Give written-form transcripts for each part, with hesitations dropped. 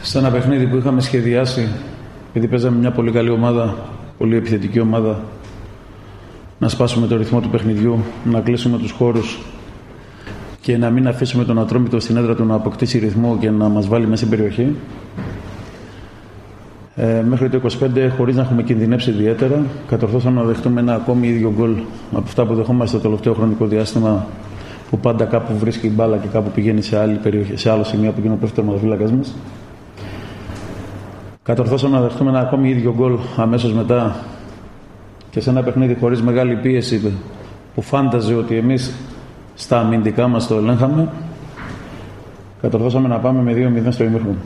σε ένα παιχνίδι που είχαμε σχεδιάσει, επειδή παίζαμε μια πολύ καλή ομάδα, πολύ επιθετική ομάδα, να σπάσουμε το ρυθμό του παιχνιδιού, να κλείσουμε τους χώρους και να μην αφήσουμε τον Ατρόμητο στην έδρα του να αποκτήσει ρυθμό και να μας βάλει μέσα στην περιοχή. Μέχρι το 25, χωρίς να έχουμε κινδυνεύσει ιδιαίτερα, κατορθώσαμε να δεχτούμε ένα ακόμη ίδιο γκολ από αυτά που δεχόμαστε το τελευταίο χρονικό διάστημα, που πάντα κάπου βρίσκει η μπάλα και κάπου πηγαίνει σε άλλη περιοχή, σε άλλο σημείο από εκείνο που έχει ο τερματοφύλακας μας. Κατορθώσαμε να δεχτούμε ένα ακόμη ίδιο γκολ αμέσως μετά και σε ένα παιχνίδι χωρίς μεγάλη πίεση, που φάνταζε ότι εμείς στα αμυντικά μας το ελέγχαμε. Κατορθώσαμε να πάμε με 2-0 στο ημίχρονο.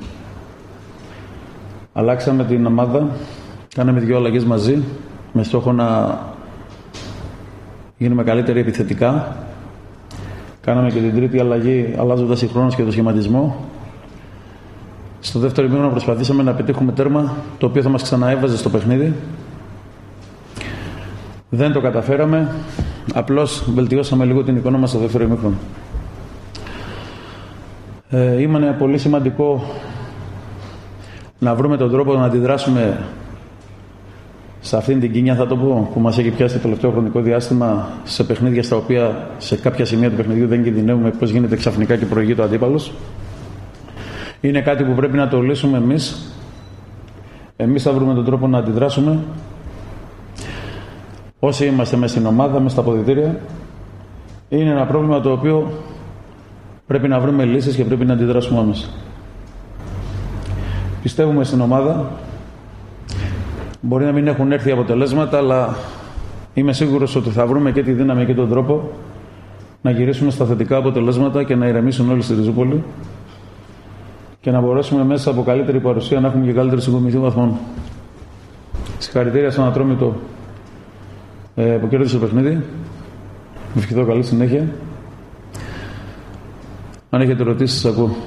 Αλλάξαμε την ομάδα, κάναμε 2 αλλαγές μαζί, με στόχο να γίνουμε καλύτεροι επιθετικά. Κάναμε και την τρίτη αλλαγή, αλλάζοντας συγχρόνως και το σχηματισμό. Στο δεύτερο ημίχρονο προσπαθήσαμε να πετύχουμε τέρμα, το οποίο θα μας ξαναέβαζε στο παιχνίδι. Δεν το καταφέραμε, απλώς βελτιώσαμε λίγο την εικόνα μας στο δεύτερο ημίχρονο. Ήμανε πολύ σημαντικό να βρούμε τον τρόπο να αντιδράσουμε σε αυτήν την κίνια, θα το πω, που μας έχει πιάσει το τελευταίο χρονικό διάστημα, σε παιχνίδια στα οποία σε κάποια σημεία του παιχνιδιού δεν κινδυνεύουμε πώς γίνεται ξαφνικά και προηγείται ο αντίπαλος. Είναι κάτι που πρέπει να το λύσουμε εμείς. Εμείς θα βρούμε τον τρόπο να αντιδράσουμε. Όσοι είμαστε μέσα στην ομάδα, μέσα στα αποδυτήρια, είναι ένα πρόβλημα το οποίο πρέπει να βρούμε λύσεις και πρέπει να αντιδράσουμε άμεσα. Πιστεύουμε στην ομάδα. Μπορεί να μην έχουν έρθει αποτελέσματα, αλλά είμαι σίγουρος ότι θα βρούμε και τη δύναμη και τον τρόπο να γυρίσουμε στα θετικά αποτελέσματα και να ηρεμήσουν όλοι στη Ριζούπολη και να μπορέσουμε μέσα από καλύτερη παρουσία να έχουμε και καλύτερη συγκομιδή βαθμών. Συγχαρητήρια στον Ατρόμητο που κέρδισε το παιχνίδι. Μου ευχηθώ καλή συνέχεια. Αν έχετε ερωτήσεις, σας ακούω.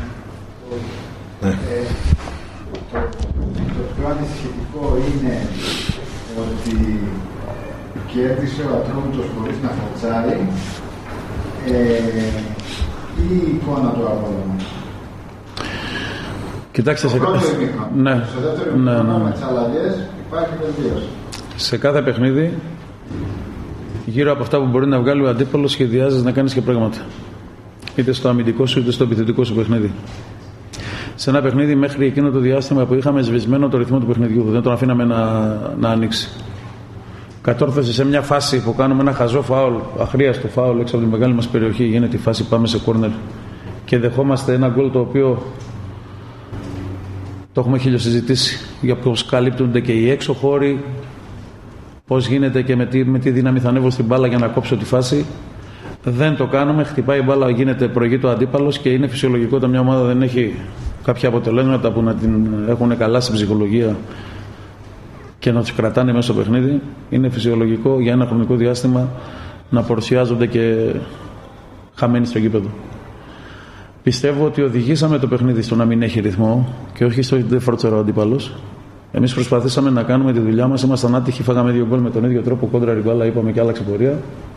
Το πιο ανησυχητικό είναι ότι κέρδισε ο Ατρόμητος χωρίς να φορτσάρει, ή η εικόνα του αγώνα. Κοιτάξτε, στο δεύτερο ημίχρονο με τις αλλαγές υπάρχει βελτίωση. Σε κάθε παιχνίδι, γύρω από αυτά που μπορεί να βγάλει ο αντίπαλος, σχεδιάζεις να κάνεις και πράγματα. Είτε στο αμυντικό σου είτε στο επιθετικό σου παιχνίδι. Σε ένα παιχνίδι, μέχρι εκείνο το διάστημα που είχαμε σβησμένο το ρυθμό του παιχνιδιού, δεν τον αφήναμε να ανοίξει. Κατόρθωσε σε μια φάση που κάνουμε ένα χαζό φάουλ, αχρίαστο φάουλ έξω από τη μεγάλη μας περιοχή. Γίνεται η φάση, πάμε σε κόρνερ και δεχόμαστε ένα γκολ το οποίο το έχουμε χιλιοσυζητήσει για πώς καλύπτονται και οι έξω χώροι, πώς γίνεται και με τι δύναμη θα ανέβω στην μπάλα για να κόψω τη φάση. Δεν το κάνουμε, χτυπάει η μπάλα, προηγείται ο αντίπαλος και είναι φυσιολογικό όταν μια ομάδα δεν έχει κάποια αποτελέσματα που να την έχουν καλά στην ψυχολογία και να τους κρατάνε μέσα στο παιχνίδι. Είναι φυσιολογικό για ένα χρονικό διάστημα να παρουσιάζονται και χαμένοι στο γήπεδο. Πιστεύω ότι οδηγήσαμε το παιχνίδι στο να μην έχει ρυθμό και όχι στο ότι δεν φορτσαρά ο αντίπαλος. Εμείς προσπαθήσαμε να κάνουμε τη δουλειά μας, ήμασταν άτυχοι, φάγαμε 2 γκολ με τον ίδιο τρόπο, κόντρα ριμπάλα, είπαμε και άλλαξε πορεία.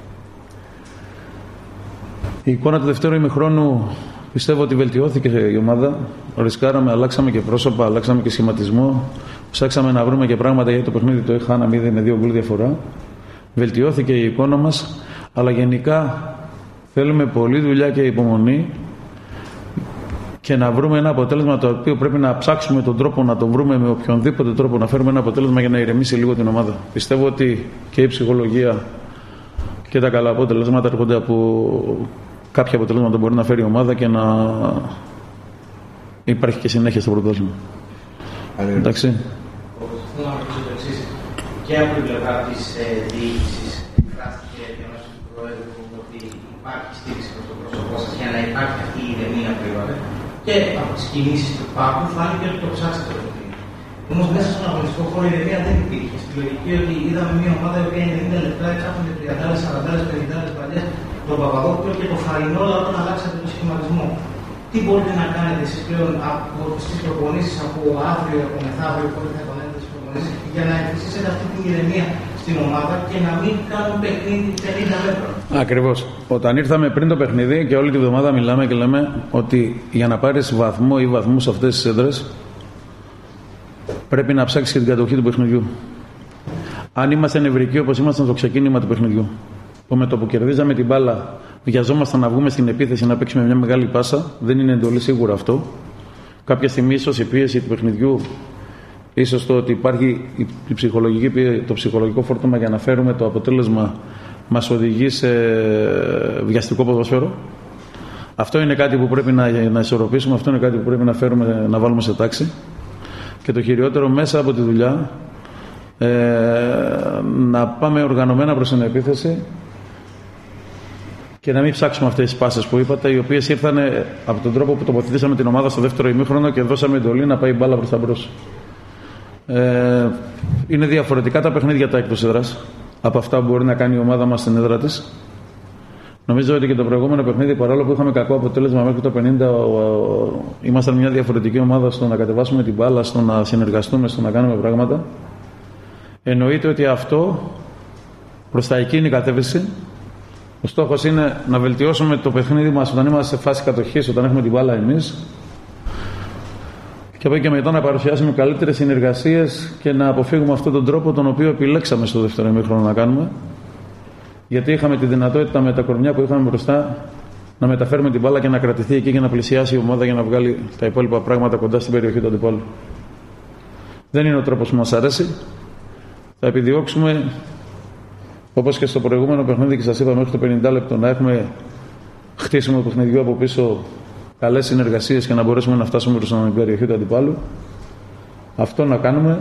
Η εικόνα του δεύτερου ημιχρόνου πιστεύω ότι βελτιώθηκε η ομάδα. Ρισκάραμε, αλλάξαμε και πρόσωπα, αλλάξαμε και σχηματισμό. Ψάξαμε να βρούμε και πράγματα γιατί το παιχνίδι το είχαμε ήδη με 2 γκολ διαφορά. Βελτιώθηκε η εικόνα μας, αλλά γενικά θέλουμε πολλή δουλειά και υπομονή και να βρούμε ένα αποτέλεσμα το οποίο πρέπει να ψάξουμε τον τρόπο να το βρούμε με οποιονδήποτε τρόπο, να φέρουμε ένα αποτέλεσμα για να ηρεμήσει λίγο την ομάδα. Πιστεύω ότι και η ψυχολογία και τα καλά αποτελέσματα έρχονται από κάποια αποτελέσματα που μπορεί να φέρει η ομάδα και να υπάρχει και συνέχεια στο πρωτάθλημα. Εντάξει. Θέλω να ρωτήσω το εξής. Και από την πλευρά της διοίκησης εκφράστηκε διαμέσου του Προέδρου ότι υπάρχει στήριξη προς το πρόσωπό σας για να υπάρχει αυτή η ηρεμία που είπατε. Και από τις κινήσεις που υπάρχουν φάνηκε ότι το ψάξατε το παιχνίδι. Όμως μέσα στον αγωνιστικό χώρο η ηρεμία δεν υπήρχε. Στη λογική ότι είδαμε μια ομάδα η οποία 90 λεπτά εξάφνε 30, 40, 50 παλιές, τον Παπαδόπουλο και το Φαρινόλα όταν αλλάξατε το σχηματισμό. Τι μπορείτε να κάνετε εσείς πλέον στις προπονήσεις από αύριο, από μεθαύριο, πότε θα επανέλθετε στις προπονήσεις, για να εμφυσίσετε αυτή την ηρεμία στην ομάδα και να μην κάνουν παιχνίδι 50 μέτρων. Ακριβώς. Όταν ήρθαμε πριν το παιχνίδι και όλη τη βδομάδα μιλάμε και λέμε ότι για να πάρεις βαθμό ή βαθμούς σε αυτές τις έδρες πρέπει να ψάξεις και την κατοχή του παιχνιδιού. Αν είμαστε νευρικοί όπως ήμασταν στο ξεκίνημα του παιχνιδιού, που με το που κερδίζαμε την μπάλα βιαζόμασταν να βγούμε στην επίθεση να παίξουμε μια μεγάλη πάσα, δεν είναι εντολή σίγουρα αυτό. Κάποια στιγμή ίσως η πίεση του παιχνιδιού, ίσως το ότι υπάρχει το ψυχολογικό φόρτωμα για να φέρουμε το αποτέλεσμα, μας οδηγεί σε βιαστικό ποδόσφαιρο. Αυτό είναι κάτι που πρέπει να ισορροπήσουμε, αυτό είναι κάτι που πρέπει να βάλουμε σε τάξη. Και το χειριότερο μέσα από τη δουλειά, να πάμε οργανωμένα προς την επίθεση και να μην ψάξουμε αυτές τις πάσες που είπατε, οι οποίες ήρθαν από τον τρόπο που τοποθετήσαμε την ομάδα στο δεύτερο ημίχρονο και δώσαμε εντολή να πάει μπάλα προς τα μπρος. Είναι διαφορετικά τα παιχνίδια τα εκτός έδρας από αυτά που μπορεί να κάνει η ομάδα μας στην έδρα της. Νομίζω ότι και το προηγούμενο παιχνίδι, παρόλο που είχαμε κακό αποτέλεσμα μέχρι το 50, ήμασταν μια διαφορετική ομάδα στο να κατεβάσουμε την μπάλα, στο να συνεργαστούμε, στο να κάνουμε πράγματα. Εννοείται ότι αυτό προς τα εκεί είναι η κατεύθυνση. Ο στόχος είναι να βελτιώσουμε το παιχνίδι μας όταν είμαστε σε φάση κατοχής, όταν έχουμε την μπάλα εμείς. Και από εκεί και μετά να παρουσιάσουμε καλύτερες συνεργασίες και να αποφύγουμε αυτόν τον τρόπο τον οποίο επιλέξαμε στο δεύτερο ημίχρονο να κάνουμε. Γιατί είχαμε τη δυνατότητα με τα κορμιά που είχαμε μπροστά να μεταφέρουμε την μπάλα και να κρατηθεί εκεί και να πλησιάσει η ομάδα για να βγάλει τα υπόλοιπα πράγματα κοντά στην περιοχή του αντιπάλου. Δεν είναι ο τρόπος που μας αρέσει. Θα επιδιώξουμε, όπως και στο προηγούμενο παιχνίδι και σας είπα μέχρι το 50 λεπτό, να έχουμε χτίσιμο παιχνιδιού από πίσω, καλές συνεργασίες και να μπορέσουμε να φτάσουμε προς την περιοχή του αντιπάλου. Αυτό να κάνουμε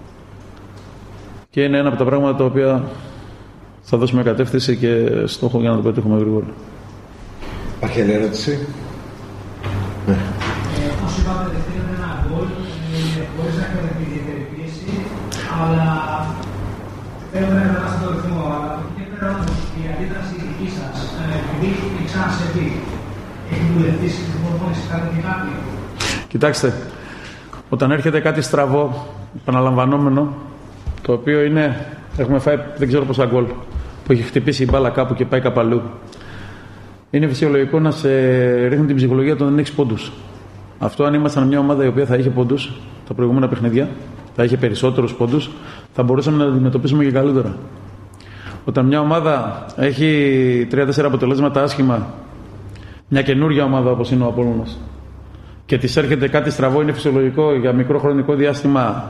και είναι ένα από τα πράγματα τα οποία θα δώσουμε κατεύθυνση και στόχο για να το πετύχουμε γρήγορα. Υπάρχει άλλη ερώτηση? Ναι. Όπως είπατε, δεχτήκατε ένα γκολ χωρίς να έχετε ιδιαίτερη πίεση, αλλά θέλουμε να περάσετε το ρυθμό. Αλλά και πέρα όμως η αντίδραση δική σας, επειδή ξανά πει, έχει δουλευτεί στην προπόνηση κάτι κάποιο? Κοιτάξτε, όταν έρχεται κάτι στραβό, επαναλαμβανόμενο, το οποίο είναι, έχουμε φάει δεν ξέρω πόσα γκολ, που έχει χτυπήσει η μπάλα κάπου και πάει κάπου αλλού, είναι φυσιολογικό να σε ρίχνει την ψυχολογία όταν δεν έχεις πόντους. Αυτό, αν ήμασταν μια ομάδα η οποία θα είχε πόντους τα προηγούμενα παιχνίδια, θα είχε περισσότερους πόντους, θα μπορούσαμε να αντιμετωπίσουμε και καλύτερα. Όταν μια ομάδα έχει 3-4 αποτελέσματα άσχημα, μια καινούργια ομάδα όπως είναι ο Απόλλωνας, και της έρχεται κάτι στραβό, είναι φυσιολογικό για μικρό χρονικό διάστημα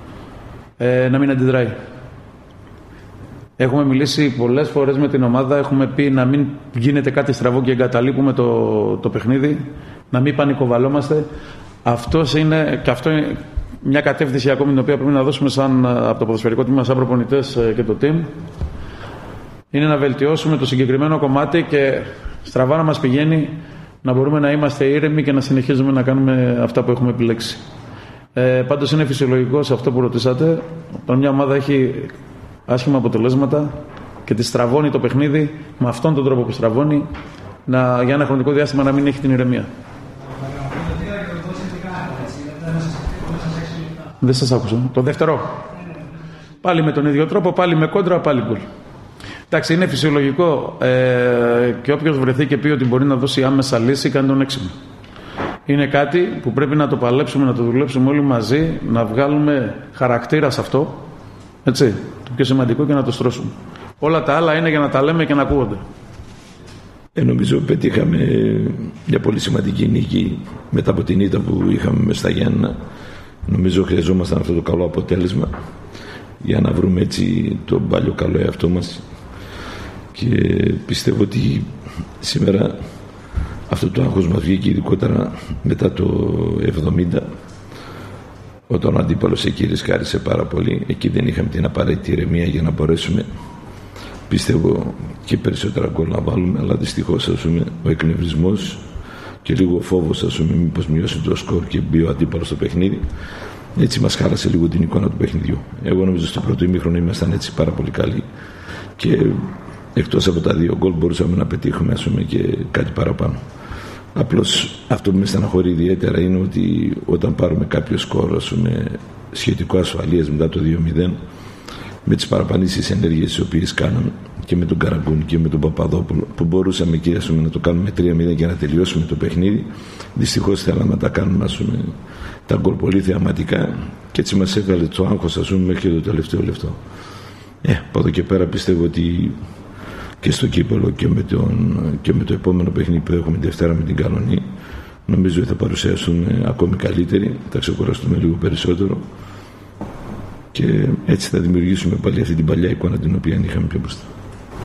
να μην αντιδράει. Έχουμε μιλήσει πολλές φορές με την ομάδα, έχουμε πει να μην γίνεται κάτι στραβό και εγκαταλείπουμε το παιχνίδι, να μην πανικοβαλόμαστε. Αυτό είναι μια κατεύθυνση ακόμη την οποία πρέπει να δώσουμε από το ποδοσφαιρικό τμήμα, σαν προπονητές και το team. Είναι να βελτιώσουμε το συγκεκριμένο κομμάτι και στραβά να μας πηγαίνει, να μπορούμε να είμαστε ήρεμοι και να συνεχίζουμε να κάνουμε αυτά που έχουμε επιλέξει. Πάντως είναι φυσιολογικό σε αυτό που ρωτήσατε, όταν μια ομάδα έχει άσχημα αποτελέσματα και τη στραβώνει το παιχνίδι με αυτόν τον τρόπο που στραβώνει, για ένα χρονικό διάστημα να μην έχει την ηρεμία. Δεν σας άκουσα. Το δεύτερο. Πάλι με τον ίδιο τρόπο, πάλι με κόντρα, πάλι γκολ. Εντάξει, είναι φυσιολογικό και όποιος βρεθεί και πει ότι μπορεί να δώσει άμεσα λύση, κάνει τον έξυπνο. Είναι κάτι που πρέπει να το παλέψουμε, να το δουλέψουμε όλοι μαζί, να βγάλουμε χαρακτήρα σε αυτό, έτσι, το πιο σημαντικό, και να το στρώσουμε. Όλα τα άλλα είναι για να τα λέμε και να ακούγονται. Νομίζω πετύχαμε μια πολύ σημαντική νίκη μετά από την ήττα που είχαμε μες στα Γιάννενα. Νομίζω χρειαζόμασταν αυτό το καλό αποτέλεσμα για να βρούμε έτσι τον παλιό καλό εαυτό μας, και πιστεύω ότι σήμερα αυτό το άγχος μας βγήκε ειδικότερα μετά το 70, όταν ο αντίπαλος εκεί ρισκάρισε πάρα πολύ. Εκεί δεν είχαμε την απαραίτητη ηρεμία για να μπορέσουμε, πιστεύω, και περισσότερα γκολ να βάλουμε, αλλά δυστυχώς ο εκνευρισμός και λίγο ο φόβος μήπως μειώσει το σκορ και μπει ο αντίπαλος στο παιχνίδι, έτσι μας χάλασε λίγο την εικόνα του παιχνιδιού. Εγώ νομίζω στο πρώτο ημίχρονο ήμασταν έτσι πάρα πολύ καλοί και εκτός από τα 2 γκολ μπορούσαμε να πετύχουμε και κάτι παραπάνω. Απλώς αυτό που με στεναχωρεί ιδιαίτερα είναι ότι όταν πάρουμε κάποιο σκορ σχετικό ασφαλείας μετά το 2-0, με τις παραπανήσεις ενέργειες τις οποίες κάναμε και με τον Καραγκούνη και με τον Παπαδόπουλο, που μπορούσαμε και να το κάνουμε 3-0 και να τελειώσουμε το παιχνίδι. Δυστυχώς θέλαμε να τα κάνουμε τα γκολ πολύ θεαματικά και έτσι μας έβαλε το άγχος μέχρι το τελευταίο λεπτό. Από εδώ και πέρα πιστεύω ότι και στο κύπελλο και με το επόμενο παιχνίδι που έχουμε τη Δευτέρα με την Καλονή, νομίζω ότι θα παρουσιάσουμε ακόμη καλύτεροι, θα ξεκουραστούμε λίγο περισσότερο και έτσι θα δημιουργήσουμε πάλι αυτή την παλιά εικόνα την οποία είχαμε πιο μπροστά.